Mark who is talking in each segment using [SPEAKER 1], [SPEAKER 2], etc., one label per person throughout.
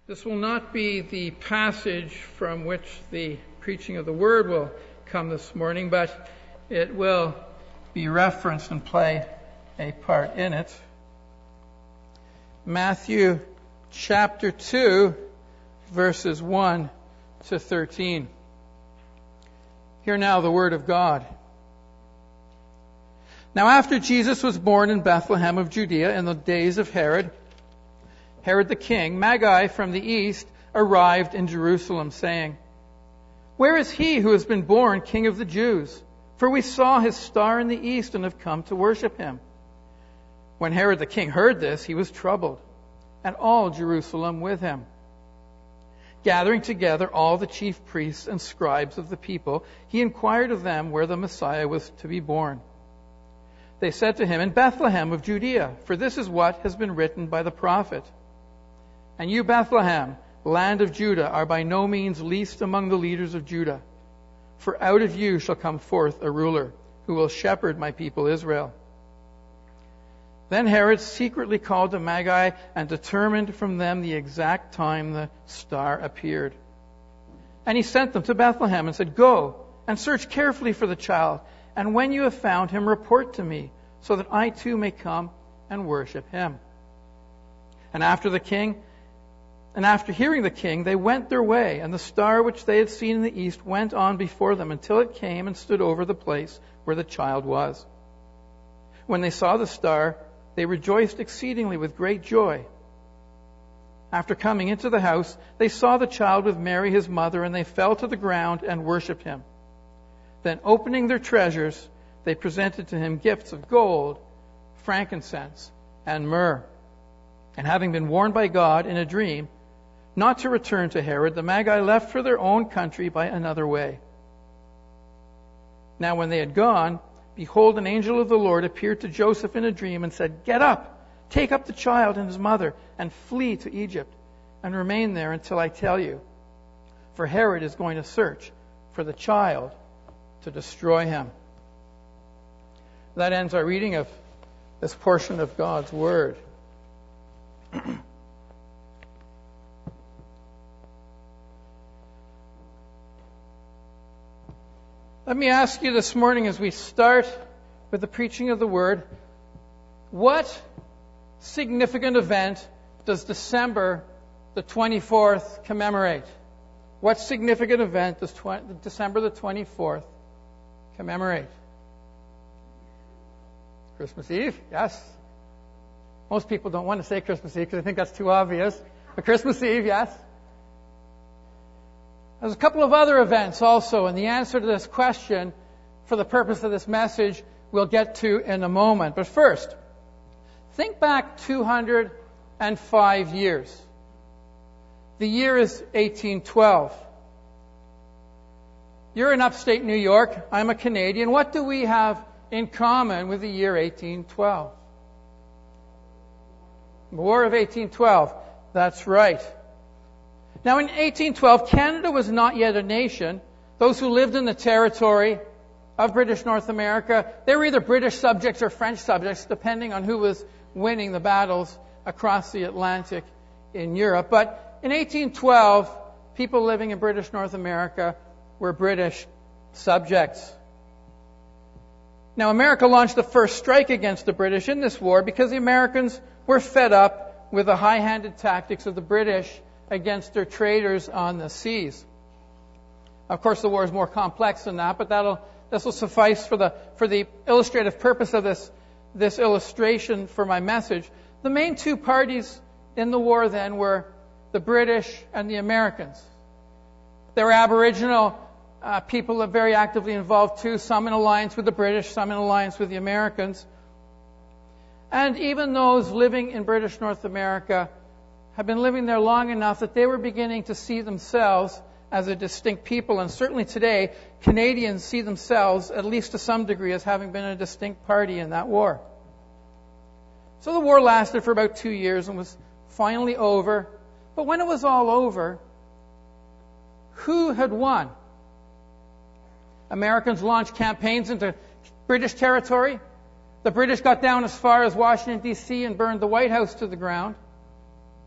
[SPEAKER 1] This will not be the passage from which the preaching of the Word will come this morning, but it will be referenced and play a part in it. Matthew chapter 2, verses 1 to 13. Hear now the Word of God. Now after Jesus was born in Bethlehem of Judea in the days of Herod the king, Magi from the east arrived in Jerusalem, saying, "Where is he who has been born King of the Jews? For we saw his star in the east and have come to worship him." When Herod the king heard this, he was troubled, and all Jerusalem with him. Gathering together all the chief priests and scribes of the people, he inquired of them where the Messiah was to be born. They said to him, "In Bethlehem of Judea, for this is what has been written by the prophet. And you, Bethlehem, land of Judah, are by no means least among the leaders of Judah. For out of you shall come forth a ruler, who will shepherd my people Israel." Then Herod secretly called the Magi and determined from them the exact time the star appeared. And he sent them to Bethlehem and said, "Go and search carefully for the child, and when you have found him, report to me, so that I too may come and worship him." And after hearing the king, they went their way, and the star which they had seen in the east went on before them until it came and stood over the place where the child was. When they saw the star, they rejoiced exceedingly with great joy. After coming into the house, they saw the child with Mary his mother, and they fell to the ground and worshipped him. Then opening their treasures, they presented to him gifts of gold, frankincense, and myrrh. And having been warned by God in a dream not to return to Herod, the Magi left for their own country by another way. Now when they had gone, behold, an angel of the Lord appeared to Joseph in a dream and said, "Get up, take up the child and his mother, and flee to Egypt, and remain there until I tell you. For Herod is going to search for the child to destroy him." That ends our reading of this portion of God's Word. Let me ask you this morning as we start with the preaching of the Word, what significant event does December the 24th commemorate? What significant event does December the 24th commemorate? Christmas Eve? Yes. Most people don't want to say Christmas Eve because they think that's too obvious. But Christmas Eve, yes. There's a couple of other events also, and the answer to this question, for the purpose of this message, we'll get to in a moment. But first, think back 205 years. The year is 1812. You're in upstate New York. I'm a Canadian. What do we have in common with the year 1812? The War of 1812. That's right. Now, in 1812, Canada was not yet a nation. Those who lived in the territory of British North America, they were either British subjects or French subjects, depending on who was winning the battles across the Atlantic in Europe. But in 1812, people living in British North America were British subjects. Now, America launched the first strike against the British in this war because the Americans were fed up with the high-handed tactics of the British against their traders on the seas. Of course, the war is more complex than that, but this will suffice for the illustrative purpose of this illustration for my message. The main two parties in the war then were the British and the Americans. There were Aboriginal people that very actively involved too, some in alliance with the British, some in alliance with the Americans. And even those living in British North America have been living there long enough that they were beginning to see themselves as a distinct people. And certainly today, Canadians see themselves, at least to some degree, as having been a distinct party in that war. So the war lasted for about 2 years and was finally over. But when it was all over, who had won? Americans launched campaigns into British territory. The British got down as far as Washington, D.C. and burned the White House to the ground.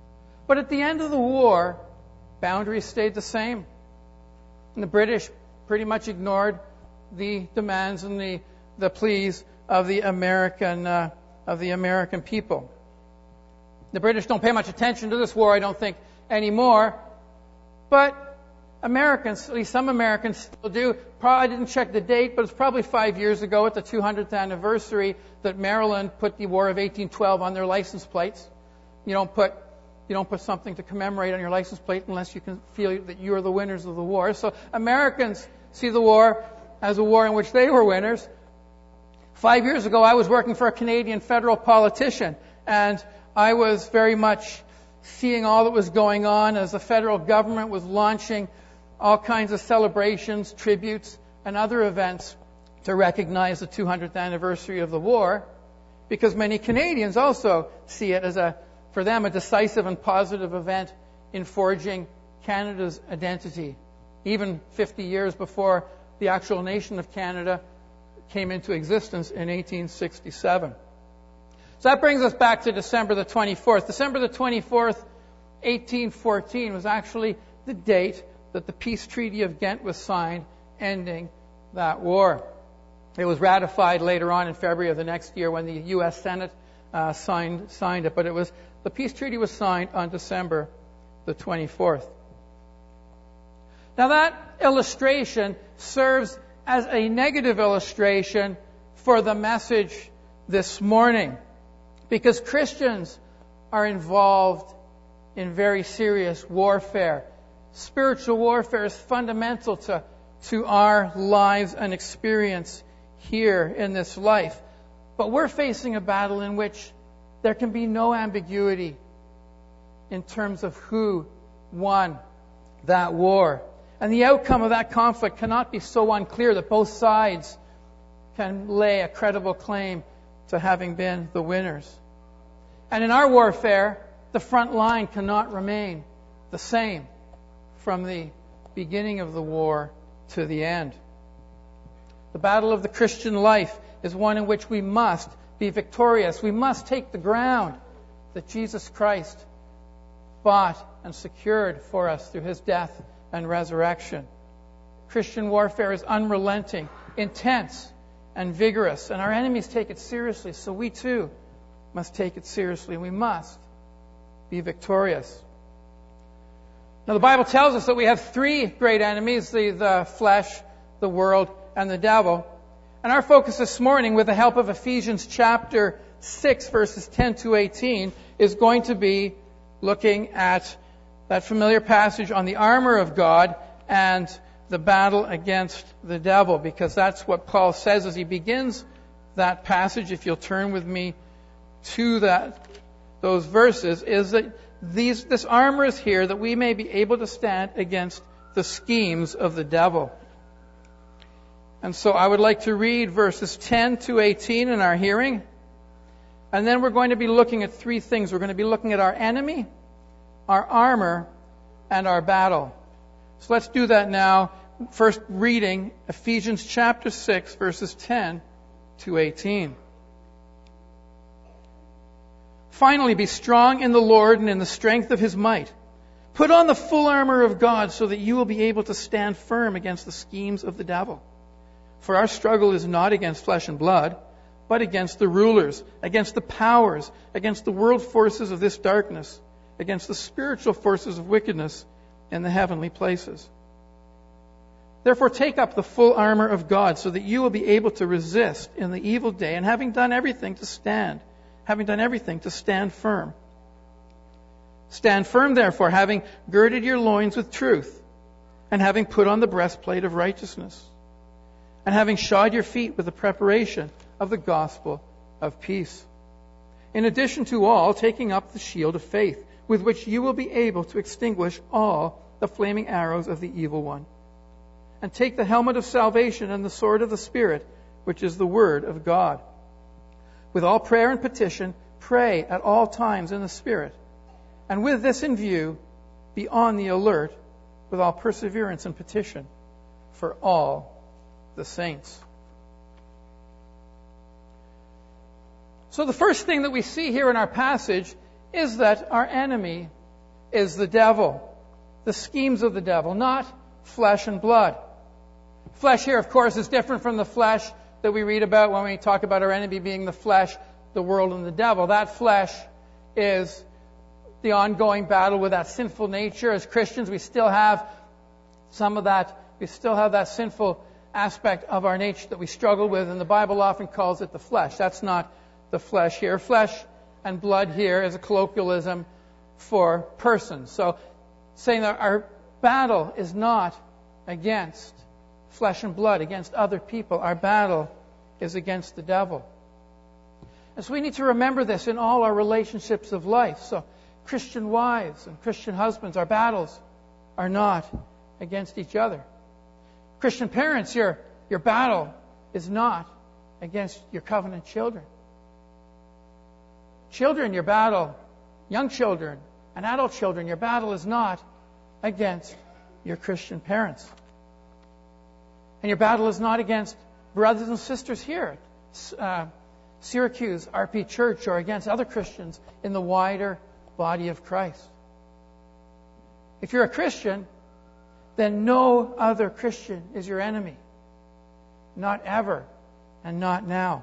[SPEAKER 1] But at the end of the war, boundaries stayed the same. And the British pretty much ignored the demands and the pleas of the American people. The British don't pay much attention to this war, I don't think, anymore. But Americans, at least some Americans still do. I didn't check the date, but it's probably 5 years ago at the 200th anniversary that Maryland put the War of 1812 on their license plates. You don't put something to commemorate on your license plate unless you can feel that you are the winners of the war. So Americans see the war as a war in which they were winners. 5 years ago, I was working for a Canadian federal politician, and I was very much seeing all that was going on as the federal government was launching all kinds of celebrations, tributes, and other events to recognize the 200th anniversary of the war, because many Canadians also see it as for them, a decisive and positive event in forging Canada's identity, even 50 years before the actual nation of Canada came into existence in 1867. So that brings us back to December the 24th. December the 24th, 1814 was actually the date that the Peace Treaty of Ghent was signed, ending that war. It was ratified later on in February of the next year when the U.S. Senate signed it, but the peace treaty was signed on December the 24th. Now that illustration serves as a negative illustration for the message this morning, because Christians are involved in very serious warfare. Spiritual warfare is fundamental to our lives and experience here in this life. But we're facing a battle in which there can be no ambiguity in terms of who won that war. And the outcome of that conflict cannot be so unclear that both sides can lay a credible claim to having been the winners. And in our warfare, the front line cannot remain the same from the beginning of the war to the end. The battle of the Christian life is one in which we must be victorious. We must take the ground that Jesus Christ bought and secured for us through his death and resurrection. Christian warfare is unrelenting, intense, and vigorous, and our enemies take it seriously, so we too must take it seriously. We must be victorious. Now, the Bible tells us that we have three great enemies, the flesh, the world, and the devil. And our focus this morning, with the help of Ephesians chapter 6, verses 10 to 18, is going to be looking at that familiar passage on the armor of God and the battle against the devil, because that's what Paul says as he begins that passage. If you'll turn with me to those verses, is that this armor is here that we may be able to stand against the schemes of the devil. And so I would like to read verses 10 to 18 in our hearing. And then we're going to be looking at three things. We're going to be looking at our enemy, our armor, and our battle. So let's do that now. First reading Ephesians chapter 6, verses 10 to 18. Finally, be strong in the Lord and in the strength of his might. Put on the full armor of God so that you will be able to stand firm against the schemes of the devil. For our struggle is not against flesh and blood, but against the rulers, against the powers, against the world forces of this darkness, against the spiritual forces of wickedness in the heavenly places. Therefore, take up the full armor of God so that you will be able to resist in the evil day, and having done everything to stand firm. Stand firm, therefore, having girded your loins with truth, and having put on the breastplate of righteousness, and having shod your feet with the preparation of the gospel of peace. In addition to all, taking up the shield of faith, with which you will be able to extinguish all the flaming arrows of the evil one. And take the helmet of salvation and the sword of the Spirit, which is the word of God. With all prayer and petition, pray at all times in the Spirit. And with this in view, be on the alert with all perseverance and petition for all the saints. So the first thing that we see here in our passage is that our enemy is the devil, the schemes of the devil, not flesh and blood. Flesh here, of course, is different from the flesh that we read about when we talk about our enemy being the flesh, the world, and the devil. That flesh is the ongoing battle with that sinful nature. As Christians, we still have some of that. We still have that sinful aspect of our nature that we struggle with, and the Bible often calls it the flesh. That's not the flesh here. Flesh and blood here is a colloquialism for persons. So saying that our battle is not against flesh and blood, against other people. Our battle is against the devil. And so we need to remember this in all our relationships of life. So Christian wives and Christian husbands, our battles are not against each other. Christian parents, your battle is not against your covenant children. Children, your battle, young children and adult children, your battle is not against your Christian parents. And your battle is not against brothers and sisters here at Syracuse RP Church or against other Christians in the wider body of Christ. If you're a Christian, then no other Christian is your enemy. Not ever and not now.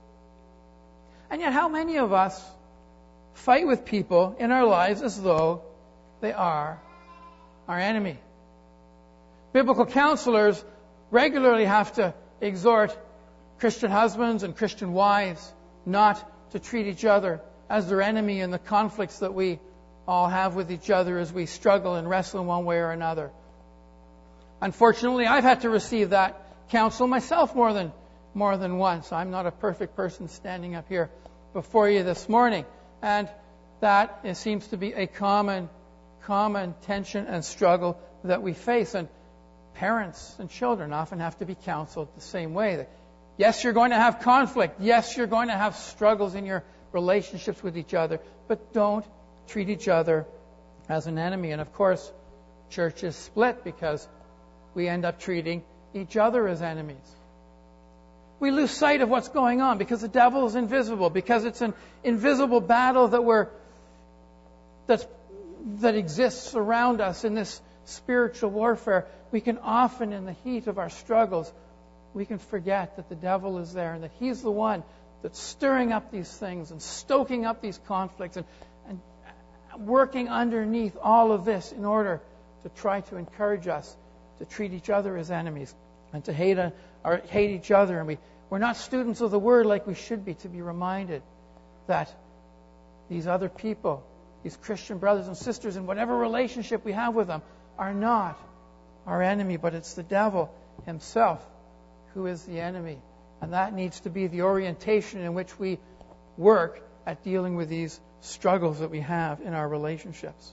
[SPEAKER 1] And yet how many of us fight with people in our lives as though they are our enemy? Biblical counselors regularly have to exhort Christian husbands and Christian wives not to treat each other as their enemy in the conflicts that we all have with each other as we struggle and wrestle in one way or another. Unfortunately, I've had to receive that counsel myself more than once. I'm not a perfect person standing up here before you this morning. And that seems to be a common tension and struggle that we face. And parents and children often have to be counseled the same way. That yes, you're going to have conflict. Yes, you're going to have struggles in your relationships with each other. But don't treat each other as an enemy. And of course, churches split because we end up treating each other as enemies. We lose sight of what's going on because the devil is invisible, because it's an invisible battle that exists around us in this spiritual warfare. We can often, in the heat of our struggles, we can forget that the devil is there and that he's the one that's stirring up these things and stoking up these conflicts and working underneath all of this in order to try to encourage us to treat each other as enemies and to hate each other. And we're not students of the Word like we should be, to be reminded that these other people, these Christian brothers and sisters, in whatever relationship we have with them, are not our enemy, but it's the devil himself who is the enemy. And that needs to be the orientation in which we work at dealing with these struggles that we have in our relationships.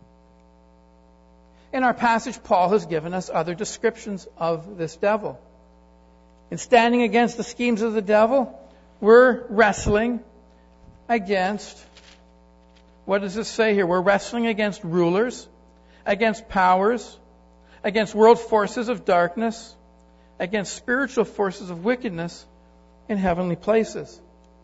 [SPEAKER 1] In our passage, Paul has given us other descriptions of this devil. In standing against the schemes of the devil, we're wrestling against, what does this say here? We're wrestling against rulers, against powers, against world forces of darkness, against spiritual forces of wickedness in heavenly places.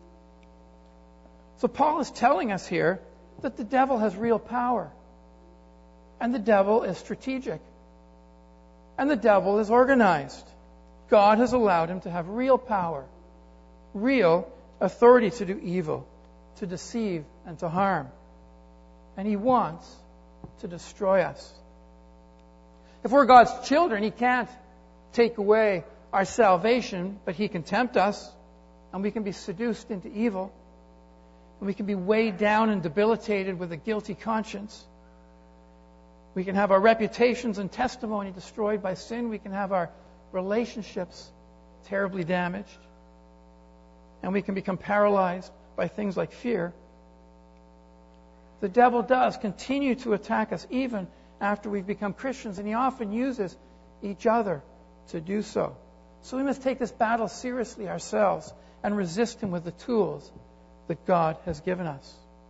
[SPEAKER 1] So Paul is telling us here that the devil has real power. And the devil is strategic. And the devil is organized. God has allowed him to have real power, real authority to do evil, to deceive and to harm. And he wants to destroy us. If we're God's children, he can't take away our salvation, but he can tempt us, and we can be seduced into evil, and we can be weighed down and debilitated with a guilty conscience. We can have our reputations and testimony destroyed by sin. We can have our relationships terribly damaged. And we can become paralyzed by things like fear. The devil does continue to attack us even after we've become Christians, and he often uses each other to do so. So we must take this battle seriously ourselves and resist him with the tools that God has given us.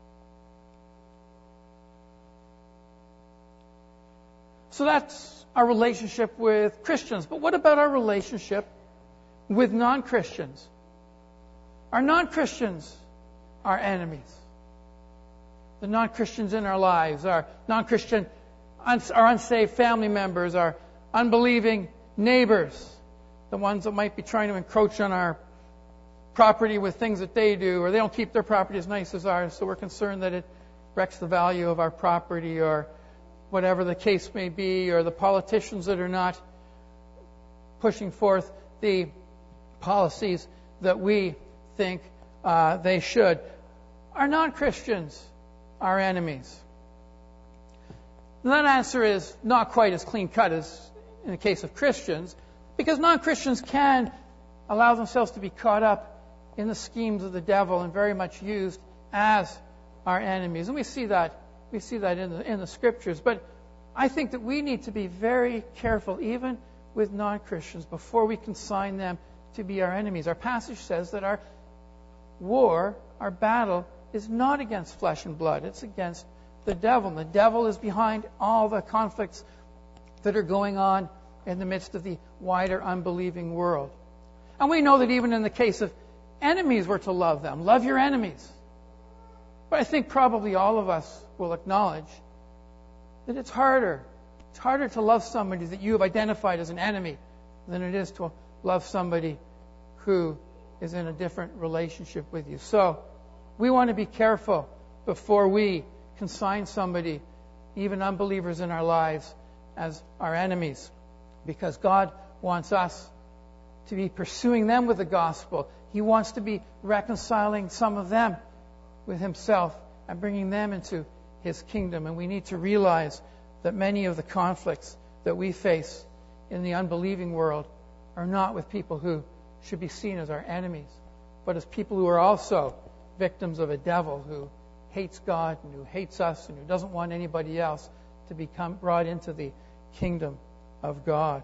[SPEAKER 1] So that's our relationship with Christians. But what about our relationship with non-Christians? Are non-Christians our enemies? the non-Christians in our lives, our non-Christian, our unsaved family members, our unbelieving neighbors, the ones that might be trying to encroach on our property with things that they do, or they don't keep their property as nice as ours, so we're concerned that it wrecks the value of our property, or whatever the case may be, or the politicians that are not pushing forth the policies that we think they should. Are non-Christians our enemies? And that answer is not quite as clean-cut as in the case of Christians, because non-Christians can allow themselves to be caught up in the schemes of the devil and very much used as our enemies. And we see that in the Scriptures. But I think that we need to be very careful, even with non-Christians, before we consign them to be our enemies. Our passage says that our war, our battle, is not against flesh and blood. It's against the devil. And the devil is behind all the conflicts that are going on in the midst of the wider unbelieving world. And we know that even in the case of enemies, we're to love them. Love your enemies. But I think probably all of us will acknowledge that it's harder. It's harder to love somebody that you have identified as an enemy than it is to love somebody who is in a different relationship with you. So we want to be careful before we consign somebody, even unbelievers in our lives, as our enemies, because God wants us to be pursuing them with the gospel. He wants to be reconciling some of them with Himself and bringing them into His kingdom. And we need to realize that many of the conflicts that we face in the unbelieving world are not with people who should be seen as our enemies, but as people who are also victims of a devil who hates God and who hates us and who doesn't want anybody else to become brought into the kingdom of God.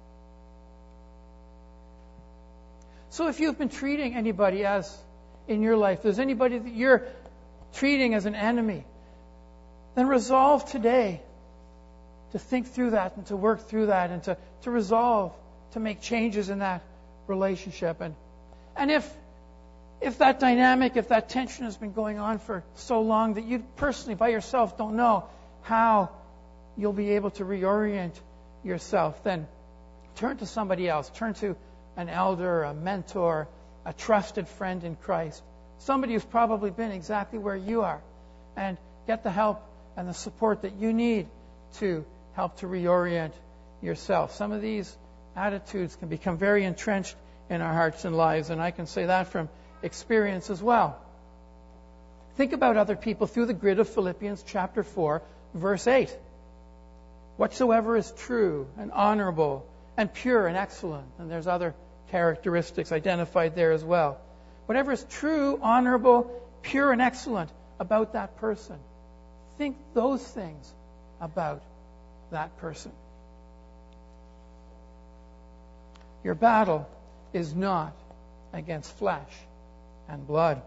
[SPEAKER 1] So if you've been treating anybody as in your life, there's anybody that you're treating as an enemy, then resolve today to think through that and to work through that and to resolve to make changes in that relationship. And if that dynamic, if that tension has been going on for so long that you personally by yourself don't know how you'll be able to reorient yourself, then turn to somebody else. Turn to an elder, a mentor, a trusted friend in Christ, somebody who's probably been exactly where you are, and get the help and the support that you need to help to reorient yourself. Some of these attitudes can become very entrenched in our hearts and lives, and I can say that from experience as well. Think about other people through the grid of Philippians chapter 4, verse 8. Whatsoever is true and honorable and pure and excellent. And there's other characteristics identified there as well. Whatever is true, honorable, pure, and excellent about that person. Think those things about that person. Your battle is not against flesh and blood.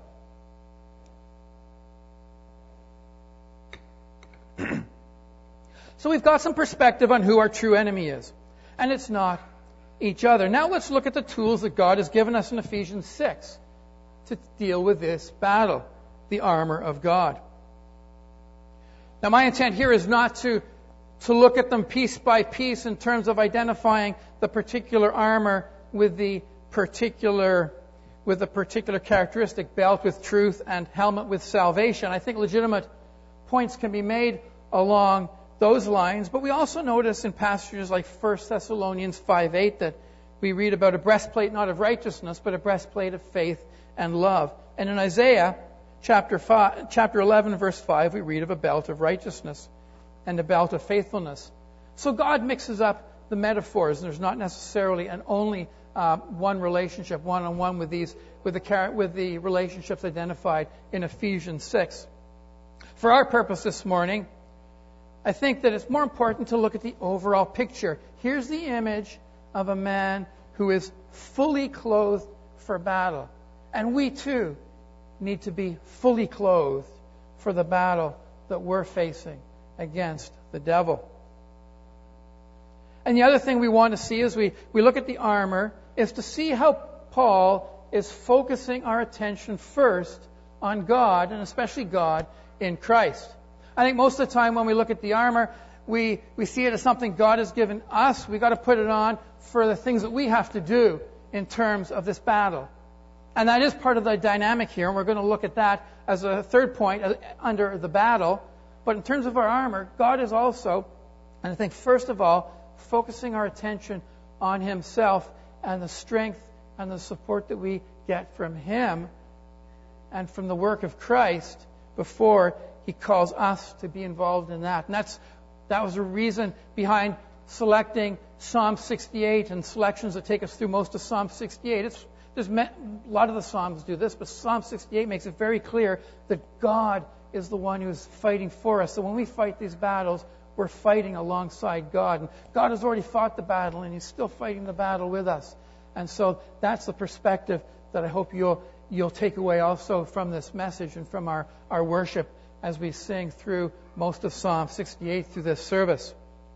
[SPEAKER 1] So we've got some perspective on who our true enemy is. And it's not each other. Now let's look at the tools that God has given us in Ephesians 6 to deal with this battle, the armor of God. Now my intent here is not to look at them piece by piece in terms of identifying the particular armor with the particular characteristic, belt with truth and helmet with salvation. I think legitimate points can be made along those lines, but we also notice in passages like 1 Thessalonians 5:8 that we read about a breastplate not of righteousness, but a breastplate of faith and love. And in Isaiah chapter 11, verse 5, we read of a belt of righteousness and a belt of faithfulness. So God mixes up the metaphors, and there's not necessarily an only one relationship, one-on-one with the relationships identified in Ephesians 6. For our purpose this morning, I think that it's more important to look at the overall picture. Here's the image of a man who is fully clothed for battle. And we too need to be fully clothed for the battle that we're facing against the devil. And the other thing we want to see as we look at the armor is to see how Paul is focusing our attention first on God, and especially God, in Christ. I think most of the time when we look at the armor, we see it as something God has given us. We've got to put it on for the things that we have to do in terms of this battle. And that is part of the dynamic here, and we're going to look at that as a third point under the battle. But in terms of our armor, God is also, and I think first of all, focusing our attention on Himself and the strength and the support that we get from Him and from the work of Christ before He calls us to be involved in that. And that was a reason behind selecting Psalm 68 and selections that take us through most of Psalm 68. A lot of the Psalms do this, but Psalm 68 makes it very clear that God is the one who is fighting for us. So when we fight these battles, we're fighting alongside God. And God has already fought the battle, and He's still fighting the battle with us. And so that's the perspective that I hope you'll take away also from this message and from our worship as we sing through most of Psalm 68 through this service.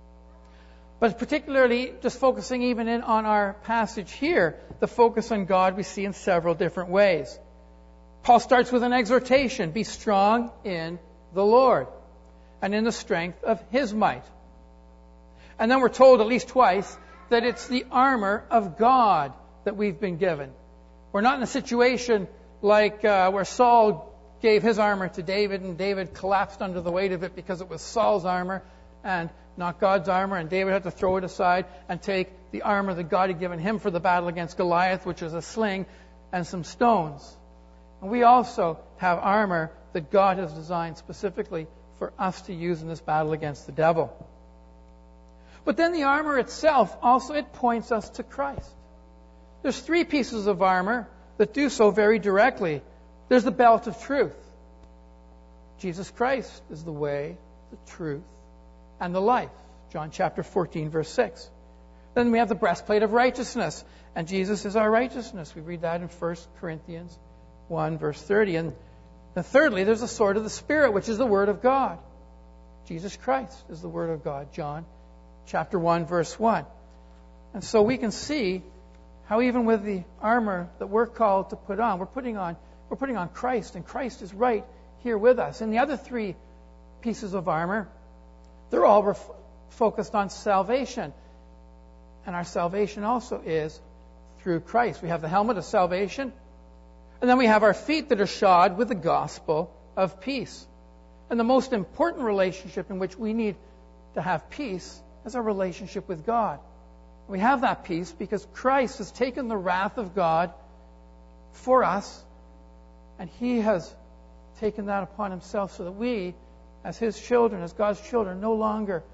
[SPEAKER 1] But particularly, just focusing even in on our passage here, the focus on God we see in several different ways. Paul starts with an exhortation, be strong in the Lord and in the strength of His might. And then we're told at least twice that it's the armor of God that we've been given. We're not in a situation like where Saul gave his armor to David, and David collapsed under the weight of it because it was Saul's armor and not God's armor, and David had to throw it aside and take the armor that God had given him for the battle against Goliath, which is a sling and some stones. And we also have armor that God has designed specifically for us to use in this battle against the devil. But then the armor itself, also it points us to Christ. There's three pieces of armor that do so very directly. There's the belt of truth. Jesus Christ is the way, the truth, and the life. John chapter 14, verse 6. Then we have the breastplate of righteousness, and Jesus is our righteousness. We read that in 1 Corinthians 1, verse 30. And then thirdly, there's the sword of the Spirit, which is the Word of God. Jesus Christ is the Word of God. John chapter 1, verse 1. And so we can see how even with the armor that we're called to put on, we're putting on Christ, and Christ is right here with us. And the other three pieces of armor, they're all focused on salvation. And our salvation also is through Christ. We have the helmet of salvation, and then we have our feet that are shod with the gospel of peace. And the most important relationship in which we need to have peace is our relationship with God. We have that peace because Christ has taken the wrath of God for us, and He has taken that upon Himself so that we, as His children, as God's children, no longer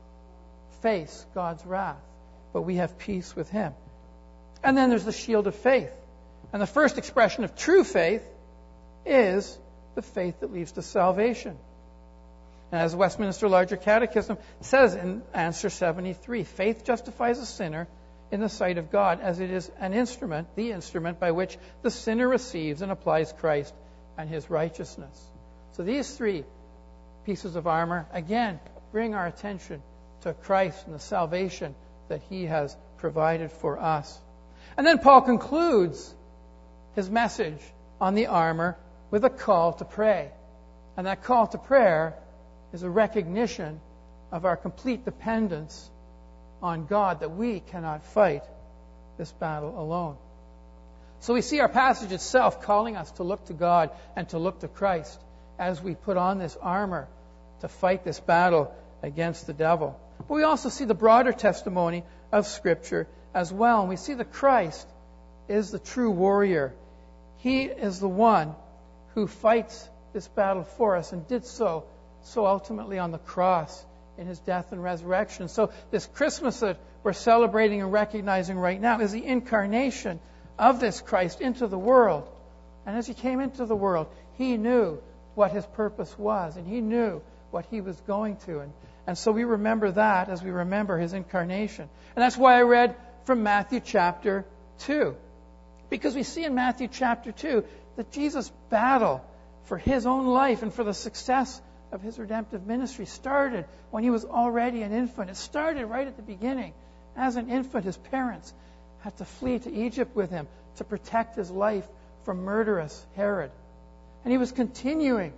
[SPEAKER 1] face God's wrath, but we have peace with Him. And then there's the shield of faith. And the first expression of true faith is the faith that leads to salvation. And as the Westminster Larger Catechism says in answer 73, faith justifies a sinner in the sight of God as it is an instrument, the instrument by which the sinner receives and applies Christ and His righteousness. So these three pieces of armor, again, bring our attention to Christ and the salvation that He has provided for us. And then Paul concludes his message on the armor with a call to pray. And that call to prayer is a recognition of our complete dependence on God, that we cannot fight this battle alone. So we see our passage itself calling us to look to God and to look to Christ as we put on this armor to fight this battle against the devil. But we also see the broader testimony of Scripture as well. And we see that Christ is the true warrior. He is the one who fights this battle for us and did so ultimately on the cross in His death and resurrection. So this Christmas that we're celebrating and recognizing right now is the incarnation of this Christ into the world. And as He came into the world, He knew what His purpose was, and He knew what He was going to. And so we remember that as we remember His incarnation. And that's why I read from Matthew chapter 2. Because we see in Matthew chapter 2 that Jesus' battle for His own life and for the success of His redemptive ministry started when He was already an infant. It started right at the beginning. As an infant, His parents had to flee to Egypt with Him to protect His life from murderous Herod. And He was continuing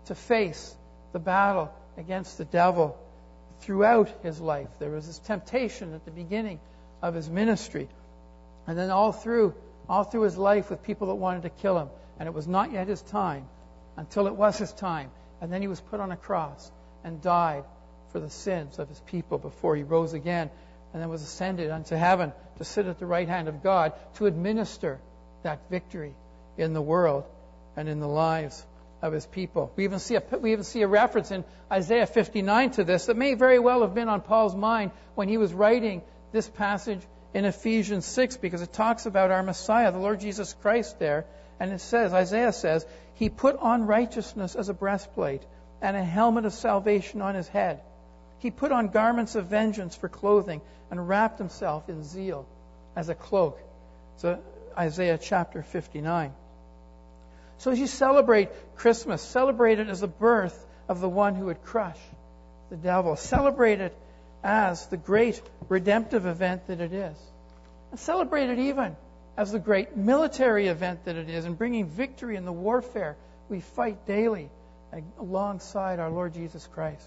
[SPEAKER 1] to face the battle against the devil throughout his life. There was this temptation at the beginning of his ministry, and then all through his life with people that wanted to kill him. And it was not yet his time until it was his time. And then he was put on a cross and died for the sins of his people before he rose again and then was ascended unto heaven to sit at the right hand of God to administer that victory in the world and in the lives of his people. We even see a reference in Isaiah 59 to this that may very well have been on Paul's mind when he was writing this passage in Ephesians 6, because it talks about our Messiah, the Lord Jesus Christ there. And it says, Isaiah says, he put on righteousness as a breastplate and a helmet of salvation on his head. He put on garments of vengeance for clothing and wrapped himself in zeal as a cloak. So Isaiah chapter 59. So as you celebrate Christmas, celebrate it as the birth of the one who would crush the devil. Celebrate it as the great redemptive event that it is. And celebrate it even as the great military event that it is, in bringing victory in the warfare we fight daily alongside our Lord Jesus Christ.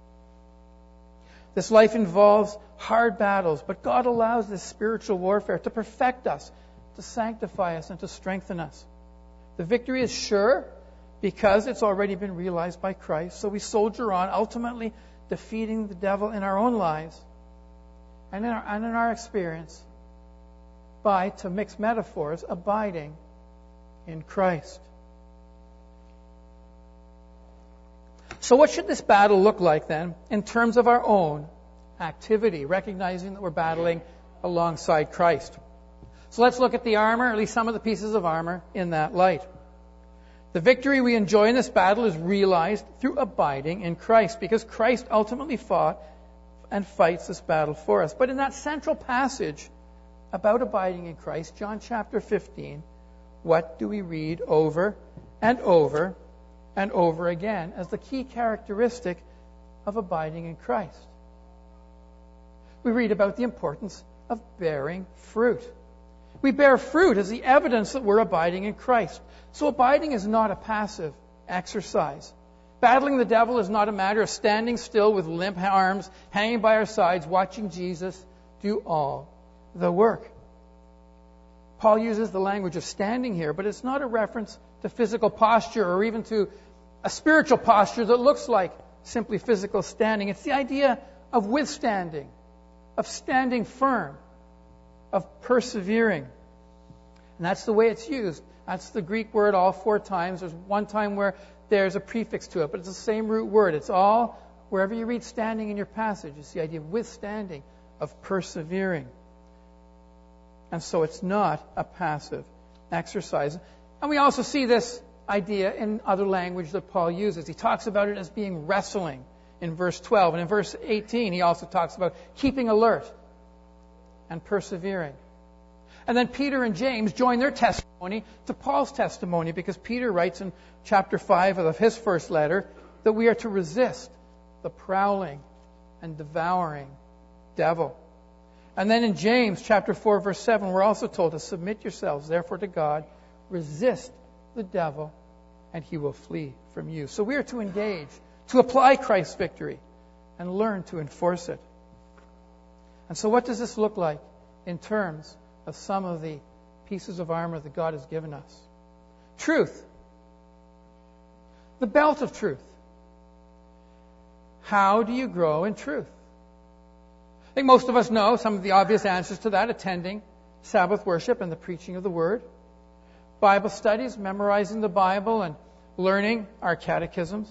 [SPEAKER 1] This life involves hard battles, but God allows this spiritual warfare to perfect us, to sanctify us, and to strengthen us. The victory is sure because it's already been realized by Christ. So we soldier on, ultimately defeating the devil in our own lives and in our experience by, to mix metaphors, abiding in Christ. So what should this battle look like then in terms of our own activity, recognizing that we're battling alongside Christ? So let's look at the armor, at least some of the pieces of armor, in that light. The victory we enjoy in this battle is realized through abiding in Christ, because Christ ultimately fought and fights this battle for us. But in that central passage about abiding in Christ, John chapter 15, what do we read over and over and over again as the key characteristic of abiding in Christ? We read about the importance of bearing fruit. We bear fruit as the evidence that we're abiding in Christ. So abiding is not a passive exercise. Battling the devil is not a matter of standing still with limp arms, hanging by our sides, watching Jesus do all the work. Paul uses the language of standing here, but it's not a reference to physical posture or even to a spiritual posture that looks like simply physical standing. It's the idea of withstanding, of standing firm, of persevering. And that's the way it's used. That's the Greek word all 4 times. There's one time where there's a prefix to it, but it's the same root word. It's all, wherever you read standing in your passage, it's the idea of withstanding, of persevering. And so it's not a passive exercise. And we also see this idea in other language that Paul uses. He talks about it as being wrestling in verse 12. And in verse 18, he also talks about keeping alert and persevering. And then Peter and James join their testimony to Paul's testimony, because Peter writes in chapter 5 of his first letter that we are to resist the prowling and devouring devil. And then in James chapter 4 verse 7, we're also told to submit yourselves therefore to God, resist the devil, and he will flee from you. So we are to engage, to apply Christ's victory, and learn to enforce it. And so what does this look like in terms of some of the pieces of armor that God has given us? Truth. The belt of truth. How do you grow in truth? I think most of us know some of the obvious answers to that: attending Sabbath worship and the preaching of the Word, Bible studies, memorizing the Bible, and learning our catechisms.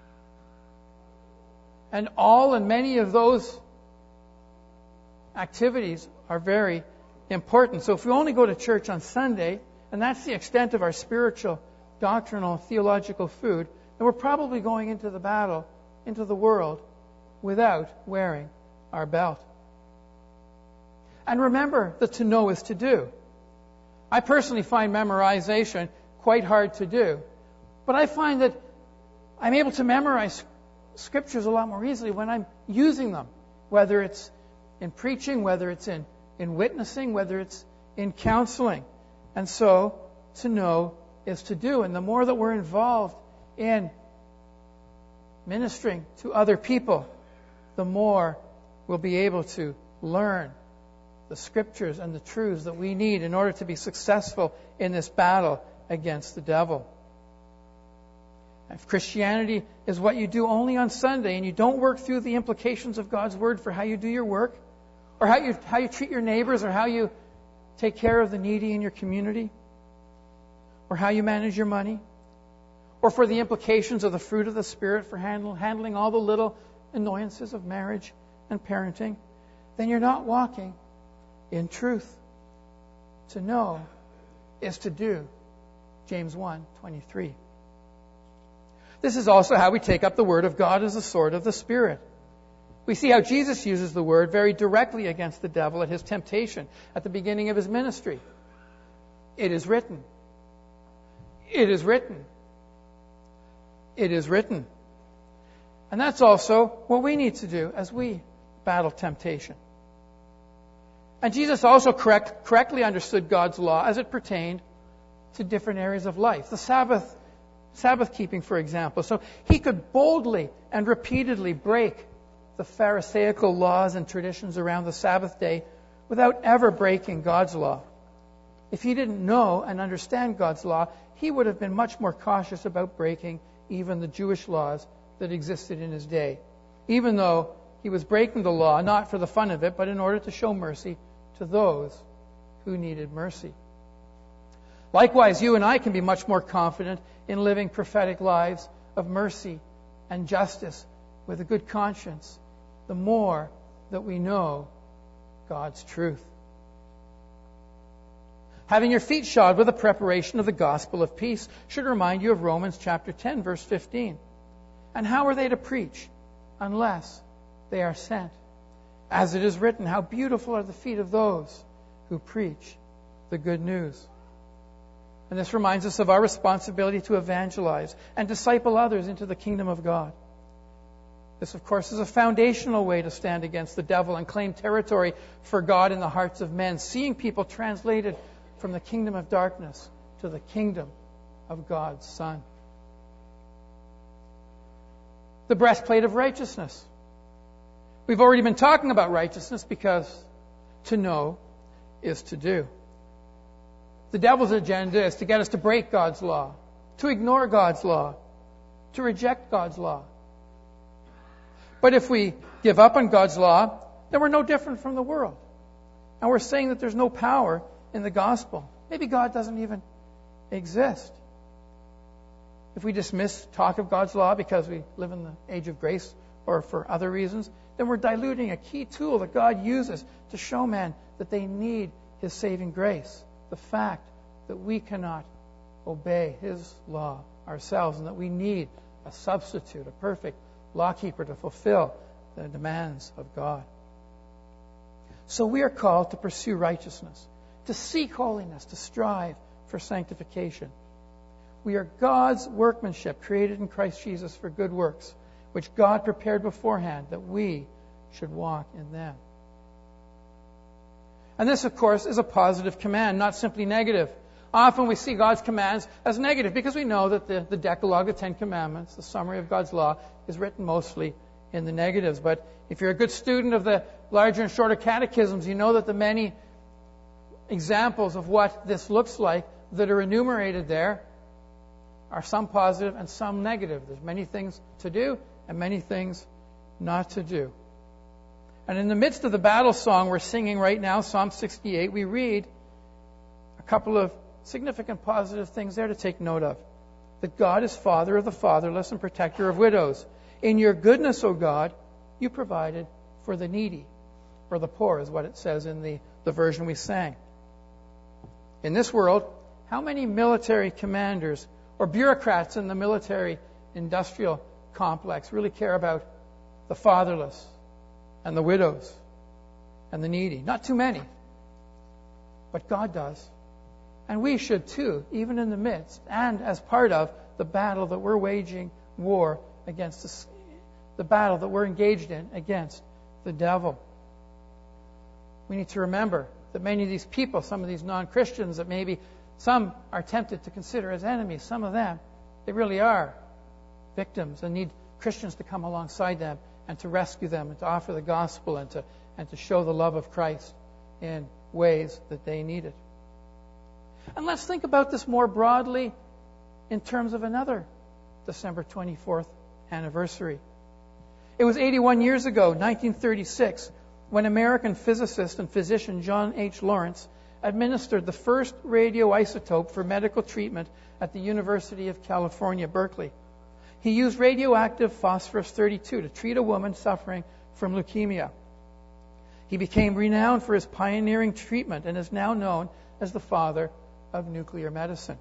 [SPEAKER 1] And many of those activities are very important. So if we only go to church on Sunday, and that's the extent of our spiritual, doctrinal, theological food, then we're probably going into the battle, into the world, without wearing our belt. And remember that to know is to do. I personally find memorization quite hard to do. But I find that I'm able to memorize scriptures a lot more easily when I'm using them, whether it's in preaching, whether it's in witnessing, whether it's in counseling. And so, to know is to do. And the more that we're involved in ministering to other people, the more we'll be able to learn the scriptures and the truths that we need in order to be successful in this battle against the devil. If Christianity is what you do only on Sunday and you don't work through the implications of God's Word for how you do your work, or how you treat your neighbors, or how you take care of the needy in your community, or how you manage your money, or for the implications of the fruit of the Spirit for handling all the little annoyances of marriage and parenting, then you're not walking in truth. To know is to do. James 1:23. This is also how we take up the Word of God as a sword of the Spirit. We see how Jesus uses the Word very directly against the devil at his temptation at the beginning of his ministry. It is written. It is written. It is written. And that's also what we need to do as we battle temptation. And Jesus also correctly understood God's law as it pertained to different areas of life. The Sabbath keeping, for example. So he could boldly and repeatedly break the Pharisaical laws and traditions around the Sabbath day without ever breaking God's law. If he didn't know and understand God's law, he would have been much more cautious about breaking even the Jewish laws that existed in his day, even though he was breaking the law not for the fun of it, but in order to show mercy to those who needed mercy. Likewise, you and I can be much more confident in living prophetic lives of mercy and justice with a good conscience, the more that we know God's truth. Having your feet shod with the preparation of the gospel of peace should remind you of Romans chapter 10, verse 15. And how are they to preach unless they are sent? As it is written, how beautiful are the feet of those who preach the good news. And this reminds us of our responsibility to evangelize and disciple others into the kingdom of God. This, of course, is a foundational way to stand against the devil and claim territory for God in the hearts of men, seeing people translated from the kingdom of darkness to the kingdom of God's Son. The breastplate of righteousness. We've already been talking about righteousness because to know is to do. The devil's agenda is to get us to break God's law, to ignore God's law, to reject God's law. But if we give up on God's law, then we're no different from the world. And we're saying that there's no power in the gospel. Maybe God doesn't even exist. If we dismiss talk of God's law because we live in the age of grace or for other reasons, then we're diluting a key tool that God uses to show men that they need His saving grace. The fact that we cannot obey His law ourselves and that we need a substitute, a perfect lawkeeper to fulfill the demands of God. So we are called to pursue righteousness, to seek holiness, to strive for sanctification. We are God's workmanship, created in Christ Jesus for good works, which God prepared beforehand that we should walk in them. And this, of course, is a positive command, not simply negative. Often we see God's commands as negative because we know that the Decalogue, the Ten Commandments, the summary of God's law, is written mostly in the negatives. But if you're a good student of the larger and shorter catechisms, you know that the many examples of what this looks like that are enumerated there are some positive and some negative. There's many things to do and many things not to do. And in the midst of the battle song we're singing right now, Psalm 68, we read a couple of significant positive things there to take note of. That God is Father of the fatherless and protector of widows. In your goodness, O God, you provided for the needy, or the poor is what it says in the version we sang. In this world, how many military commanders or bureaucrats in the military industrial complex really care about the fatherless and the widows and the needy? Not too many. But God does. And we should too, even in the midst and as part of the battle that we're waging war against, the battle that we're engaged in against the devil. We need to remember that many of these people, some of these non-Christians that maybe some are tempted to consider as enemies, some of them, they really are victims and need Christians to come alongside them and to rescue them and to offer the gospel and to show the love of Christ in ways that they need it. And let's think about this more broadly in terms of another December 24th anniversary. It was 81 years ago, 1936, when American physicist and physician John H. Lawrence administered the first radioisotope for medical treatment at the University of California, Berkeley. He used radioactive phosphorus-32 to treat a woman suffering from leukemia. He became renowned for his pioneering treatment and is now known as the father of nuclear medicine.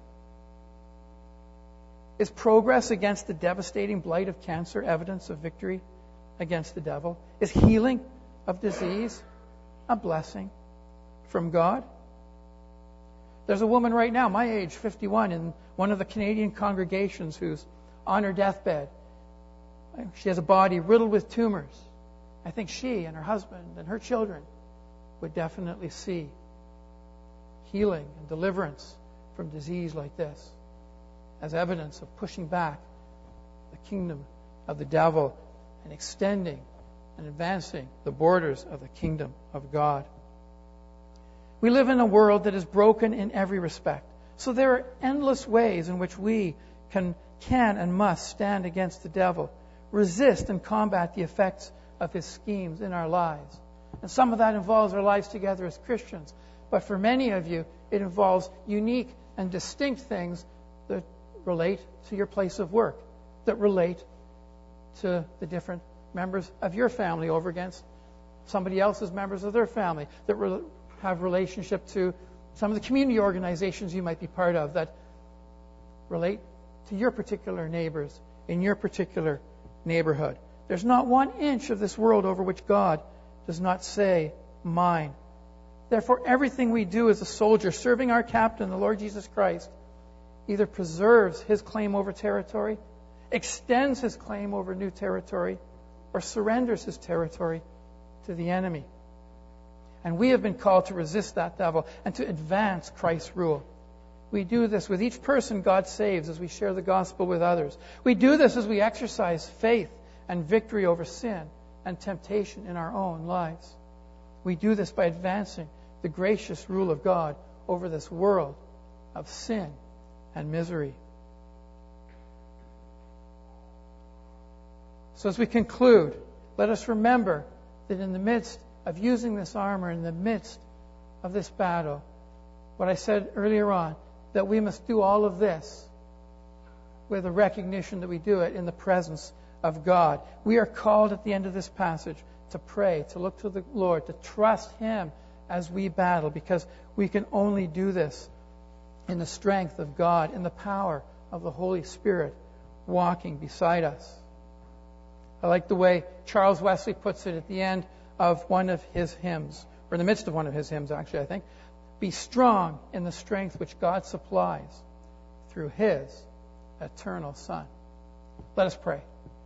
[SPEAKER 1] Is progress against the devastating blight of cancer evidence of victory against the devil? Is healing of disease a blessing from God? There's a woman right now, my age, 51, in one of the Canadian congregations who's on her deathbed. She has a body riddled with tumors. I think she and her husband and her children would definitely see healing and deliverance from disease like this as evidence of pushing back the kingdom of the devil and extending and advancing the borders of the kingdom of God. We live in a world that is broken in every respect. So there are endless ways in which we can and must stand against the devil, resist and combat the effects of his schemes in our lives. And some of that involves our lives together as Christians. But for many of you, it involves unique and distinct things that relate to your place of work, that relate to the different members of your family over against somebody else's members of their family, that have relationship to some of the community organizations you might be part of, that relate to your particular neighbors in your particular neighborhood. There's not 1 inch of this world over which God does not say, mine. Therefore, everything we do as a soldier serving our captain, the Lord Jesus Christ, either preserves his claim over territory, extends his claim over new territory, or surrenders his territory to the enemy. And we have been called to resist that devil and to advance Christ's rule. We do this with each person God saves as we share the gospel with others. We do this as we exercise faith and victory over sin and temptation in our own lives. We do this by advancing the gracious rule of God over this world of sin and misery. So as we conclude, let us remember that in the midst of using this armor, in the midst of this battle, what I said earlier on, that we must do all of this with a recognition that we do it in the presence of God. We are called at the end of this passage to pray, to look to the Lord, to trust Him as we battle, because we can only do this in the strength of God, in the power of the Holy Spirit walking beside us. I like the way Charles Wesley puts it at the end of one of his hymns, or in the midst of one of his hymns, actually, I think. Be strong in the strength which God supplies through His eternal Son. Let us pray.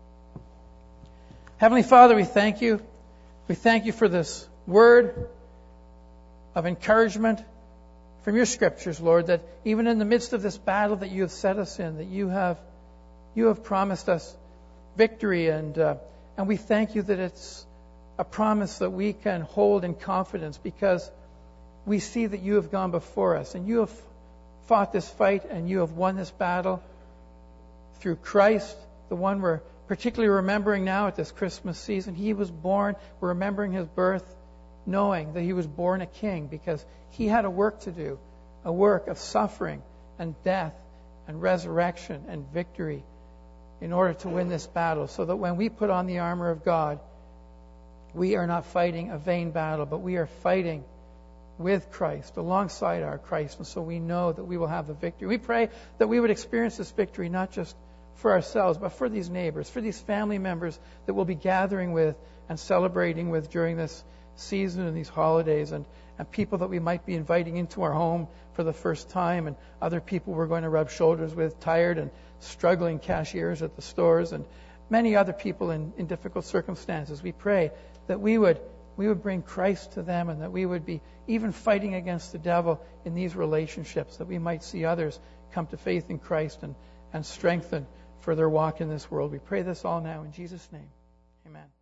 [SPEAKER 1] Heavenly Father, we thank you. We thank you for this word of encouragement from your scriptures, Lord, that even in the midst of this battle that you have set us in, that you have promised us victory, and we thank you that it's a promise that we can hold in confidence, because we see that you have gone before us and you have fought this fight and you have won this battle through Christ, the one we're particularly remembering now at this Christmas season. He was born, we're remembering His birth, knowing that He was born a king, because He had a work to do, a work of suffering and death and resurrection and victory in order to win this battle, so that when we put on the armor of God, we are not fighting a vain battle, but we are fighting with Christ, alongside our Christ, and so we know that we will have the victory. We pray that we would experience this victory not just for ourselves, but for these neighbors, for these family members that we'll be gathering with and celebrating with during this season and these holidays, and people that we might be inviting into our home for the first time, and other people we're going to rub shoulders with, tired and struggling cashiers at the stores, and many other people in difficult circumstances. We pray that we would bring Christ to them, and that we would be even fighting against the devil in these relationships, that we might see others come to faith in Christ and strengthened for their walk in this world. We pray this all now in Jesus' name. Amen.